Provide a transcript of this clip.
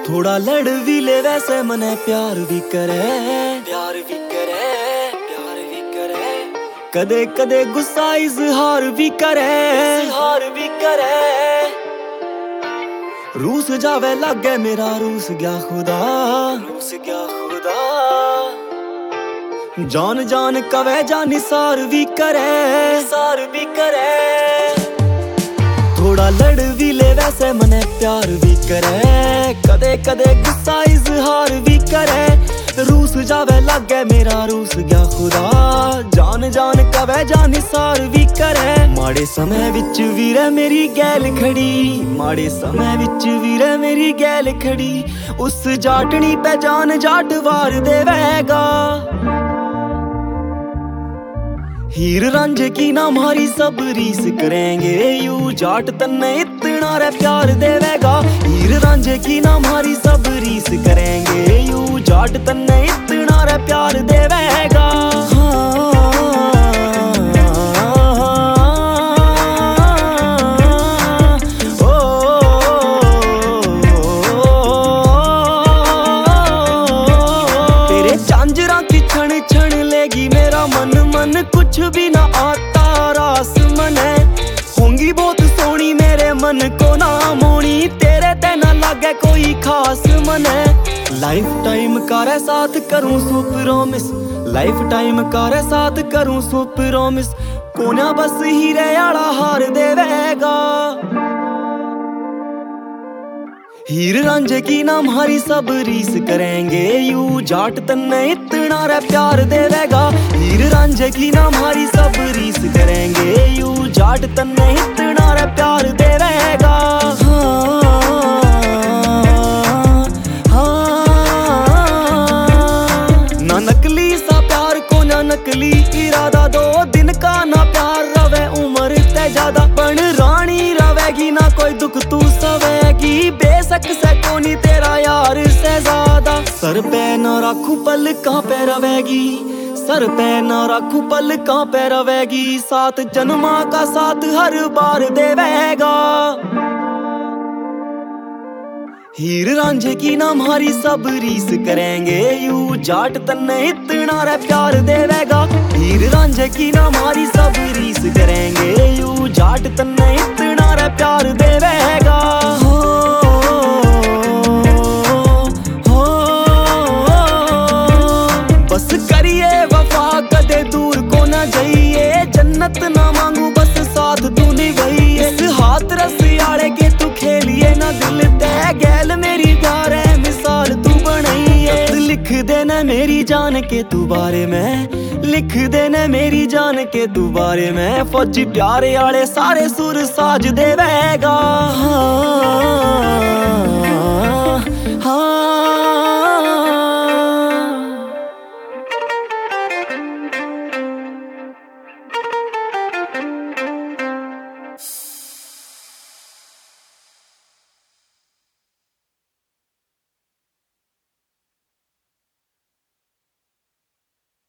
थोड़ा लड़ भी ले वैसे मने प्यार भी करे, प्यार भी करे, प्यार भी करे। कदे कदे गुस्सा इजहार भी करे, इजहार भी करे। रूस जावे लागे मेरा रूस गया खुदा, रूस गया खुदा। जान जान कवे जानी सार भी करे, सार भी करे। थोड़ा लड़ भी ले वैसे मने प्यार भी करे, कदे कदे गुस्सा इजहार भी करे। रूस जावे लागे मेरा रूस गया खुदा, जान जान कवे जानी सार भी करे। माड़े समय विच वीरे मेरी गैल खड़ी, माड़े समय विच वीरे मेरी गैल खड़ी। उस जाटनी पे जान जाट वार देवेगा। हीर रांझे की ना हमारी सब रीस करेंगे, यू जाट तन्ने इतना रे प्यार देवेगा। हीर रांझे की ना हमारी सब रीस करेंगे, यू जाट तन्ने इतना रे प्यार देवेगा। तेरे झांझरा की छण छण लेगी मेरा मन, मन कुछ भी ना आता रास मने। होंगी बहुत सोनी मेरे मन को ना मोनी, तेरे ते ना लागे कोई खास मने। लाइफ टाइम करे साथ करूं सो प्रॉमिस, लाइफ टाइम करे साथ करूं सो प्रॉमिस। कोना बस हीरे आला हार देवेगा। हीर रांझे की ना हमारी सब रीस करेंगे, यू जाट तन्ने इतना रे प्यार देवेगा। हीर रांझे की ना हमारी सब रीस करेंगे, यू जाट तन्ने इतना रे प्यार देवेगा। ना नकली सा प्यार को ना नकली इरादा, 2 दिन का ना प्यार रवे उम्र ते ज्यादा। पण रानी रवेगी ना कोई दुख तू सवेगी, बेशक से कोनी तेरा यार से ज्यादा। सर पे ना रखू पल कहाँ पे रवेगी, सर पे ना रखू पल कहाँ पे रवेगी। 7 जन्मा का साथ हर बार देवेगा। हीर रांझे की ना हमारी सब रीस करेंगे, यू जाट तन्ने इतना रे प्यार देवेगा। हीर रांझे की ना हमारी सब रीस करेंगे, यू जाट तन्ने इतना रे प्यार देवेगा। बस करिए वफा कदे दूर को ना जाइए, जन्नत ना मांगू बस साथ तू निभाइए। इस हाथ रसियाड़े के तू खेलिए ना दिल ते, गैल मेरी प्यार है मिसाल तू बनाइए। लिख देना मेरी जान के तू बारे में, लिख देना मेरी जान के तू बारे में। फौजी प्यारे आले सारे सुर साज देवेगा।